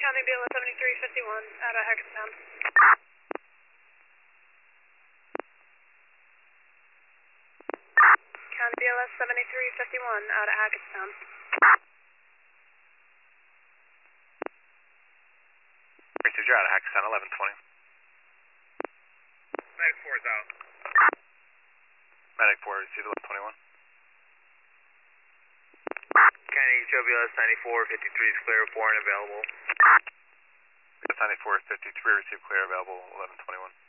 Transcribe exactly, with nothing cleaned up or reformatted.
County B L S seventy-three fifty-one out of Hackettstown. County B L S seventy-three fifty-one out of Hackettstown. Racers, you're out of Hackettstown, eleven twenty. Medic four is out. Medic four, received eleven twenty-one. County H O B L S ninety-four fifty-three is clear, four and available. ninety-four fifty-three, received clear, available eleven twenty-one.